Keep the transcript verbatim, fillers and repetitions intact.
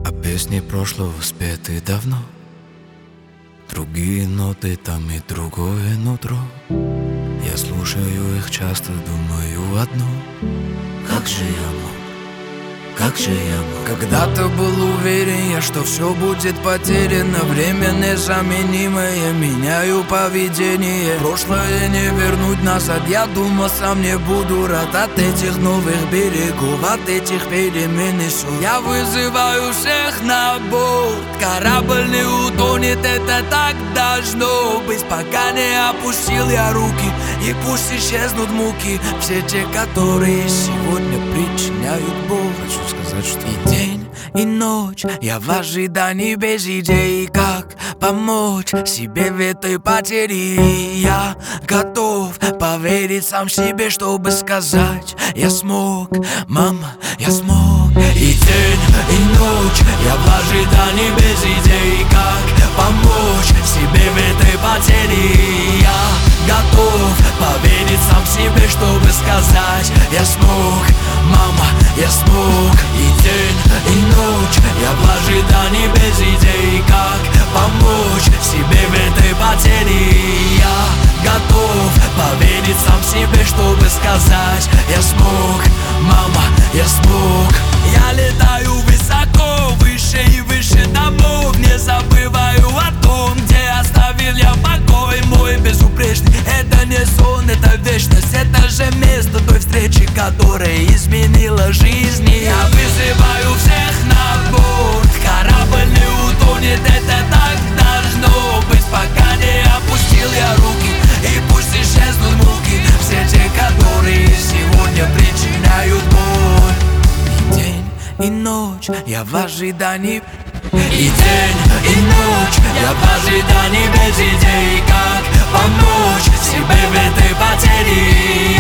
А песни прошлого спеты давно. Другие ноты, там и другое нутро. Я слушаю их часто, думаю одно: как же я мог? Как же я мог? Когда-то был уверен я, что все будет потеряно. Время незаменимое, меняю поведение. Прошлое не вернуть назад, я думал, сам не буду рад от этих новых берегов, от этих перемен и ссор. Я вызываю всех на борт. Корабль не утонет, это так должно быть, пока не опустил я руки. И пусть исчезнут муки, все те, которые сегодня причиняют боль. Хочу сказать, что и день, и ночь я в ожидании без идей, как помочь себе в этой потере. Я готов поверить сам себе, чтобы сказать: я смог, мама, я смог. И день, и ночь я в ожидании без идей, как помочь себе в этой потере. Я готов поверить сам себе, чтобы сказать: я смог, мама, я смог. И день, и ночь я в ожидании без идей, как помочь себе в этой потере. Я готов поверить сам себе, чтобы сказать: я смог, мама, я смог. Я летаю высоко, выше и выше домов. Не забываю о том, где оставил я покой мой безупречный. Это не сон, это вечность, это же место той встречи, которая изменила жизни. Я вызываю всех на борт. Корабль не утонет, это так должно быть, пока не опустил я руки. И пусть исчезнут муки, все те, которые сегодня причиняют боль. И день, и ночь я в ожидании. И день, и ночь я в ожидании без идей, как помочь себе в этой потере.